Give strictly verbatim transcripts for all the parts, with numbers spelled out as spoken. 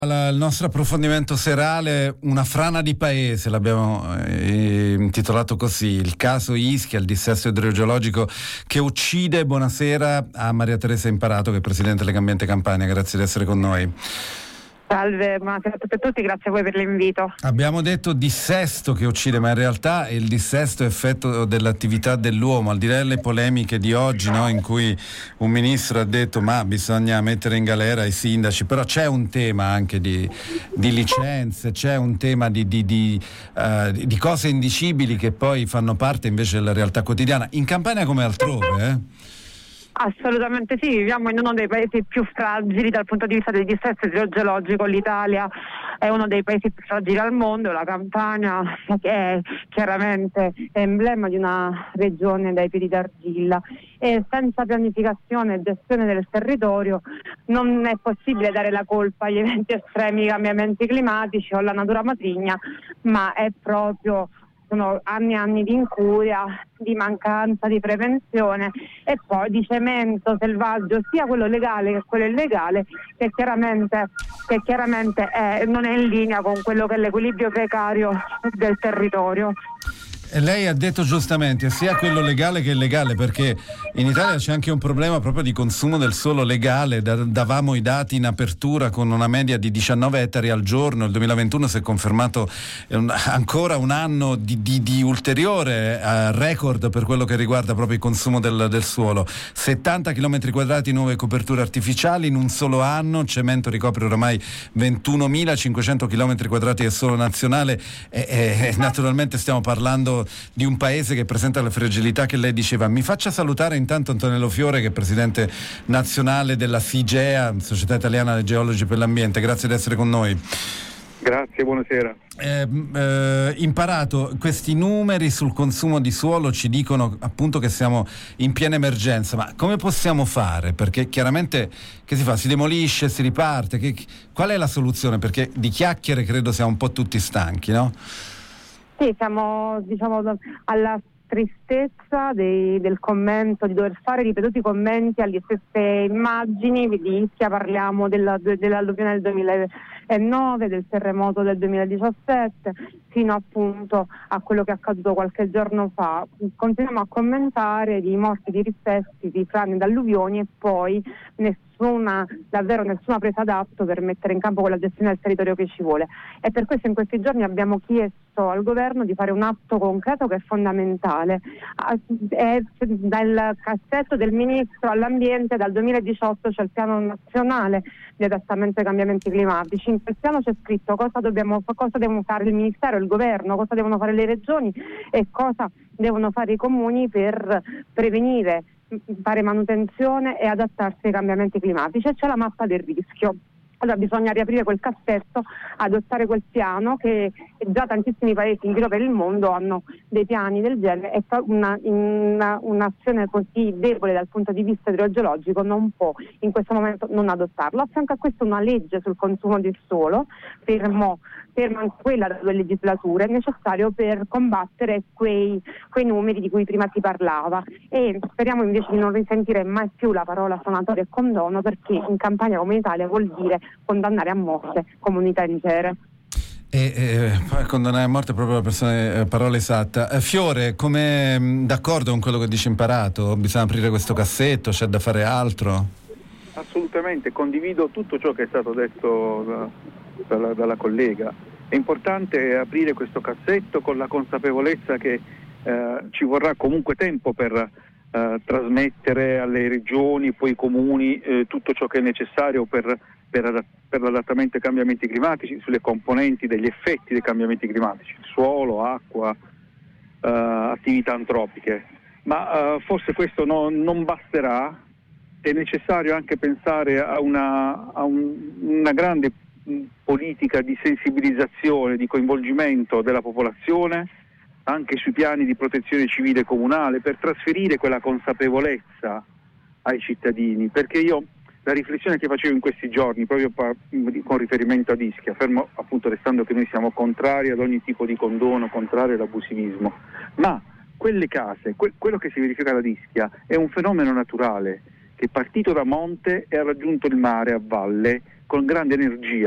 Il nostro approfondimento serale, una frana di paese, l'abbiamo eh, intitolato così, il caso Ischia, il dissesto idrogeologico che uccide. Buonasera a Maria Teresa Imparato, che è Presidente Legambiente Campania, grazie di essere con noi. Salve, buonasera a tutti e tutti, grazie a voi per l'invito. Abbiamo detto dissesto che uccide, ma in realtà il dissesto è effetto dell'attività dell'uomo, al di là delle polemiche di oggi, no, in cui un ministro ha detto ma bisogna mettere in galera i sindaci, però c'è un tema anche di, di licenze, c'è un tema di, di, di, uh, di cose indicibili che poi fanno parte invece della realtà quotidiana, in Campania come altrove, eh? Assolutamente sì, viviamo in uno dei paesi più fragili dal punto di vista del dissesto idrogeologico. L'Italia è uno dei paesi più fragili al mondo, la Campania che è chiaramente emblema di una regione dai piedi d'argilla, e senza pianificazione e gestione del territorio non è possibile dare la colpa agli eventi estremi, cambiamenti climatici o alla natura matrigna, ma è proprio sono anni e anni di incuria, di mancanza di prevenzione e poi di cemento selvaggio, sia quello legale che quello illegale, che chiaramente, che chiaramente è, non è in linea con quello che è l'equilibrio precario del territorio. E lei ha detto giustamente sia quello legale che illegale, perché in Italia c'è anche un problema proprio di consumo del suolo legale. Da, davamo i dati in apertura con una media di diciannove ettari al giorno. Il duemilaventuno si è confermato un, ancora un anno di, di, di ulteriore uh, record per quello che riguarda proprio il consumo del, del suolo. settanta chilometri quadrati nuove coperture artificiali in un solo anno. Cemento ricopre oramai ventunomilacinquecento chilometri quadrati del suolo nazionale e, e, e naturalmente stiamo parlando di un paese che presenta le fragilità che lei diceva. Mi faccia salutare intanto Antonello Fiore, che è presidente nazionale della SIGEA, Società Italiana dei Geologi per l'Ambiente. Grazie di essere con noi. Grazie, buonasera. Eh, eh, imparato, questi numeri sul consumo di suolo ci dicono appunto che siamo in piena emergenza, ma come possiamo fare? Perché chiaramente che si fa? Si demolisce, si riparte? Che, qual è la soluzione? Perché di chiacchiere credo siamo un po' tutti stanchi, no? Sì, siamo diciamo alla tristezza dei, del commento, di dover fare ripetuti commenti alle stesse immagini. Di Ischia parliamo della, dell'alluvione del duemilanove, del terremoto del duemiladiciassette, fino appunto a quello che è accaduto qualche giorno fa. Continuiamo a commentare di morti, di rissesti, di frane, di alluvioni e poi nessuna, davvero nessuna presa d'atto per mettere in campo quella gestione del territorio che ci vuole. E per questo in questi giorni abbiamo chiesto al governo di fare un atto concreto che è fondamentale. È dal cassetto del ministro all'ambiente dal duemiladiciotto c'è il piano nazionale di adattamento ai cambiamenti climatici. In quel piano c'è scritto cosa dobbiamo, cosa devono fare il ministero, il governo, cosa devono fare le regioni e cosa devono fare i comuni per prevenire, fare manutenzione e adattarsi ai cambiamenti climatici. E c'è la mappa del rischio. Allora bisogna riaprire quel cassetto, adottare quel piano, che già tantissimi paesi in giro per il mondo hanno dei piani del genere, e una, una, un'azione così debole dal punto di vista idrogeologico non può in questo momento non adottarlo. A fianco a questo una legge sul consumo del suolo, fermo, ferma anche quella da due legislature, è necessario per combattere quei, quei numeri di cui prima si parlava, e speriamo invece di non risentire mai più la parola sanatoria e condono, perché in Campania come in Italia vuol dire condannare a morte comunità intere. E eh, condannare a morte proprio la persona, eh, parola esatta. Eh, Fiore, come mh, d'accordo con quello che dice Imparato? Bisogna aprire questo cassetto, c'è da fare altro? Assolutamente, condivido tutto ciò che è stato detto da, dalla, dalla collega. È importante aprire questo cassetto con la consapevolezza che eh, ci vorrà comunque tempo per eh, trasmettere alle regioni e poi ai comuni eh, tutto ciò che è necessario per Per, adatt- per l'adattamento ai cambiamenti climatici, sulle componenti degli effetti dei cambiamenti climatici, suolo, acqua, eh, attività antropiche. Ma eh, forse questo no, non basterà, è necessario anche pensare a una, a un, una grande politica di sensibilizzazione, di coinvolgimento della popolazione, anche sui piani di protezione civile comunale, per trasferire quella consapevolezza ai cittadini, perché io la riflessione che facevo in questi giorni, proprio pa- con riferimento ad Ischia, fermo appunto restando che noi siamo contrari ad ogni tipo di condono, contrari all'abusivismo, ma quelle case, que- quello che si verifica ad Ischia è un fenomeno naturale che è partito da monte e ha raggiunto il mare a valle con grande energia,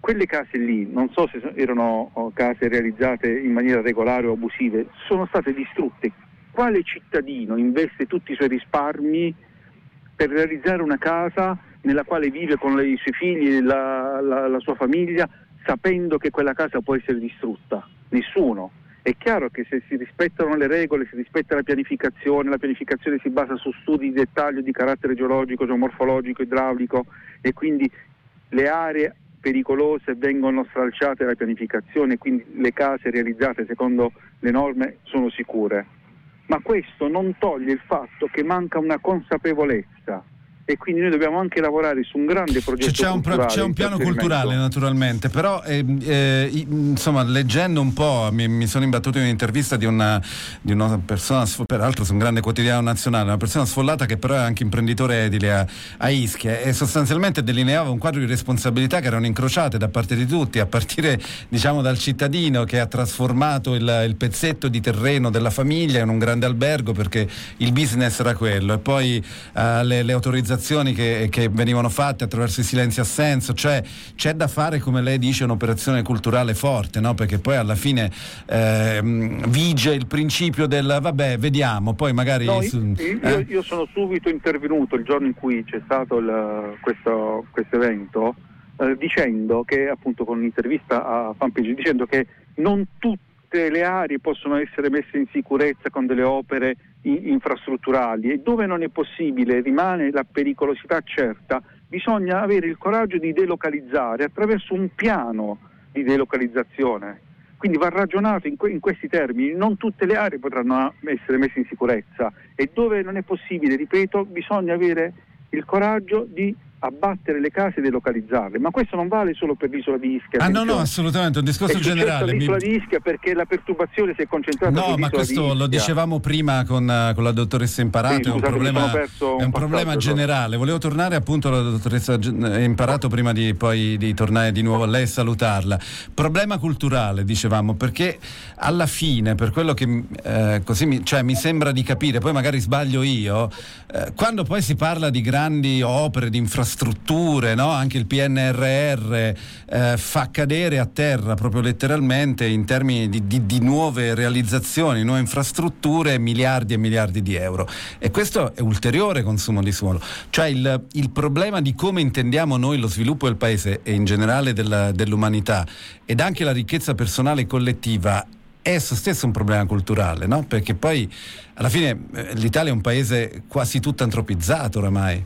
quelle case lì, non so se erano case realizzate in maniera regolare o abusive, sono state distrutte. Quale cittadino investe tutti i suoi risparmi per realizzare una casa nella quale vive con i suoi figli e la, la, la sua famiglia, sapendo che quella casa può essere distrutta? Nessuno. È chiaro che se si rispettano le regole, si rispetta la pianificazione, la pianificazione si basa su studi di dettaglio di carattere geologico, geomorfologico, idraulico, e quindi le aree pericolose vengono stralciate dalla pianificazione, quindi le case realizzate secondo le norme sono sicure. Ma questo non toglie il fatto che manca una consapevolezza, e quindi noi dobbiamo anche lavorare su un grande progetto c'è un, culturale. C'è un piano culturale naturalmente, però eh, eh, insomma, leggendo un po' mi, mi sono imbattuto in un'intervista di una, di una persona, peraltro su un grande quotidiano nazionale, una persona sfollata che però è anche imprenditore edile a, a Ischia, e sostanzialmente delineava un quadro di responsabilità che erano incrociate da parte di tutti, a partire diciamo dal cittadino che ha trasformato il, il pezzetto di terreno della famiglia in un grande albergo perché il business era quello, e poi eh, le, le autorizzazioni Che, che venivano fatte attraverso i silenzi assenso, cioè c'è da fare, come lei dice, un'operazione culturale forte, no? Perché poi alla fine eh, vige il principio del vabbè, vediamo, poi magari no, su, io, eh? io sono subito intervenuto il giorno in cui c'è stato il, questo questo evento eh, dicendo che, appunto, con un'intervista a Fanpage, dicendo che non tutte le aree possono essere messe in sicurezza con delle opere infrastrutturali, e dove non è possibile, rimane la pericolosità certa, bisogna avere il coraggio di delocalizzare attraverso un piano di delocalizzazione. Quindi va ragionato in, que- in questi termini. Non tutte le aree potranno essere messe in sicurezza, e dove non è possibile, ripeto, bisogna avere il coraggio di abbattere le case e delocalizzarle. Ma questo non vale solo per l'isola di Ischia. Ah no, no, assolutamente, un discorso generale. L'isola Mi... di Ischia, perché la perturbazione si è concentrata no, sull'isola ma questo di Ischia. lo dicevamo prima con, con la dottoressa Imparato, sì, è un scusate, problema, un è un problema generale. Volevo tornare appunto alla dottoressa Imparato prima di poi di tornare di nuovo a lei e salutarla. Problema culturale, dicevamo, perché alla fine, per quello che eh, così mi, cioè, mi sembra di capire, poi magari sbaglio io, eh, quando poi si parla di grandi opere, di infrastrutture, no? Anche il P N R R eh, fa cadere a terra proprio letteralmente, in termini di, di, di nuove realizzazioni, nuove infrastrutture, miliardi e miliardi di euro, e questo è ulteriore consumo di suolo. Cioè il, il problema di come intendiamo noi lo sviluppo del paese e in generale della, dell'umanità, ed anche la ricchezza personale e collettiva, è esso stesso un problema culturale, no? Perché poi alla fine eh, l'Italia è un paese quasi tutto antropizzato oramai.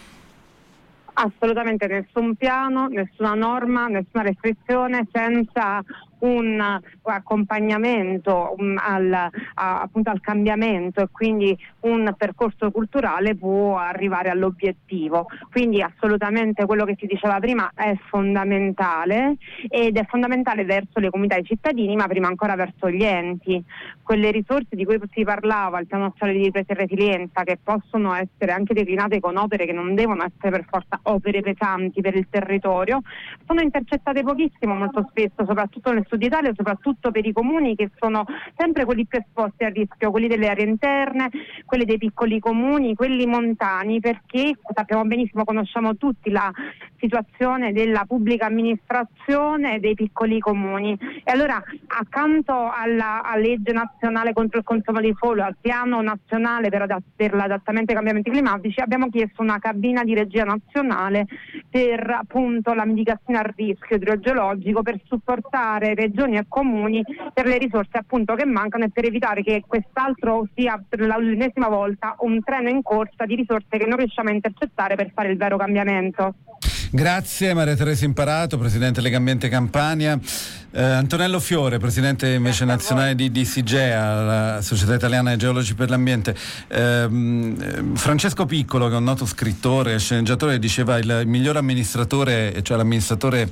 Assolutamente nessun piano, nessuna norma, nessuna restrizione senza un accompagnamento um, al, a, appunto al cambiamento, e quindi un percorso culturale può arrivare all'obiettivo. Quindi assolutamente quello che si diceva prima è fondamentale, ed è fondamentale verso le comunità e i cittadini, ma prima ancora verso gli enti. Quelle risorse di cui si parlava, il piano nazionale di ripresa e resilienza, che possono essere anche declinate con opere che non devono essere per forza opere pesanti per il territorio, sono intercettate pochissimo molto spesso, soprattutto nel Sud Italia, soprattutto per i comuni che sono sempre quelli più esposti al rischio, quelli delle aree interne, quelli dei piccoli comuni, quelli montani, perché sappiamo benissimo, conosciamo tutti la situazione della pubblica amministrazione dei piccoli comuni. E allora, accanto alla, alla legge nazionale contro il consumo di suolo, al piano nazionale per, adatt- per l'adattamento ai cambiamenti climatici, abbiamo chiesto una cabina di regia nazionale per appunto la mitigazione al rischio idrogeologico, per supportare regioni e comuni per le risorse appunto che mancano, e per evitare che quest'altro sia per l'ennesima volta un treno in corsa di risorse che non riusciamo a intercettare per fare il vero cambiamento. Grazie Maria Teresa Imparato, Presidente Legambiente Campania. Eh, Antonello Fiore, Presidente invece nazionale di, di SIGEA, la Società Italiana dei Geologi per l'Ambiente. Eh, Francesco Piccolo, che è un noto scrittore e sceneggiatore, diceva il, il miglior amministratore, cioè l'amministratore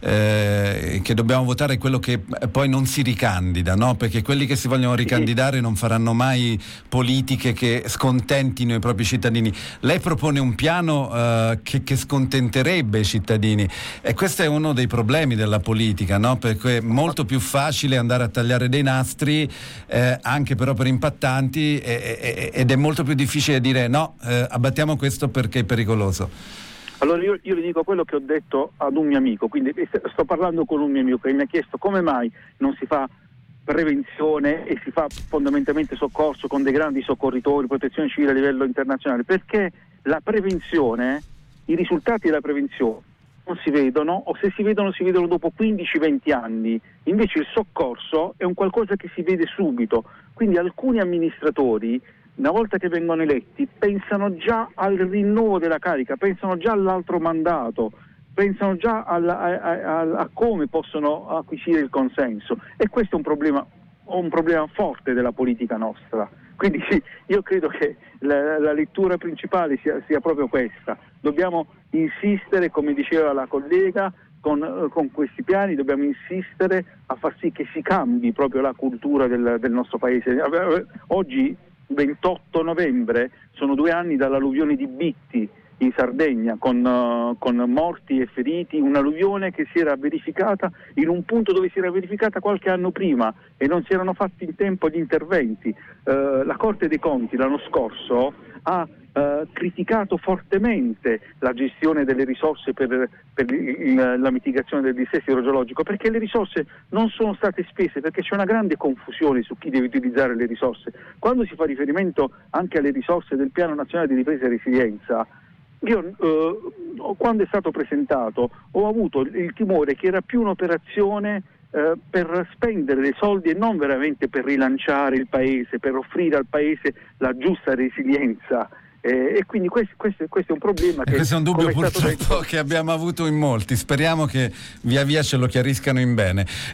eh, che dobbiamo votare, è quello che poi non si ricandida, no? Perché quelli che si vogliono ricandidare non faranno mai politiche che scontentino i propri cittadini. Lei propone un piano eh, che, che scontenterebbe i cittadini, e questo è uno dei problemi della politica, no? Perché è molto più facile andare a tagliare dei nastri eh, anche per opere impattanti, e, e, ed è molto più difficile dire no, eh, abbattiamo questo perché è pericoloso. Allora io, io le dico quello che ho detto ad un mio amico, quindi sto parlando con un mio amico che mi ha chiesto come mai non si fa prevenzione e si fa fondamentalmente soccorso con dei grandi soccorritori, protezione civile a livello internazionale, perché la prevenzione, i risultati della prevenzione non si vedono, o se si vedono si vedono dopo quindici venti anni, invece il soccorso è un qualcosa che si vede subito, quindi alcuni amministratori una volta che vengono eletti pensano già al rinnovo della carica, pensano già all'altro mandato, pensano già al, a, a, a come possono acquisire il consenso, e questo è un problema, un problema forte della politica nostra. Quindi sì, io credo che la, la lettura principale sia, sia proprio questa. Dobbiamo insistere, come diceva la collega, con, con questi piani dobbiamo insistere a far sì che si cambi proprio la cultura del, del nostro paese. Oggi, ventotto novembre, sono due anni dall'alluvione di Bitti in Sardegna, con, uh, con morti e feriti, un'alluvione che si era verificata in un punto dove si era verificata qualche anno prima e non si erano fatti in tempo gli interventi. Uh, la Corte dei Conti l'anno scorso ha uh, criticato fortemente la gestione delle risorse per, per il, la mitigazione del dissesto idrogeologico, perché le risorse non sono state spese, perché c'è una grande confusione su chi deve utilizzare le risorse. Quando si fa riferimento anche alle risorse del Piano Nazionale di Ripresa e Resilienza, io eh, quando è stato presentato ho avuto il timore che era più un'operazione eh, per spendere dei soldi e non veramente per rilanciare il paese, per offrire al paese la giusta resilienza. Eh, e quindi questo, questo, questo è un problema che, questo è un dubbio è purtroppo detto... che abbiamo avuto in molti, speriamo che via via ce lo chiariscano in bene.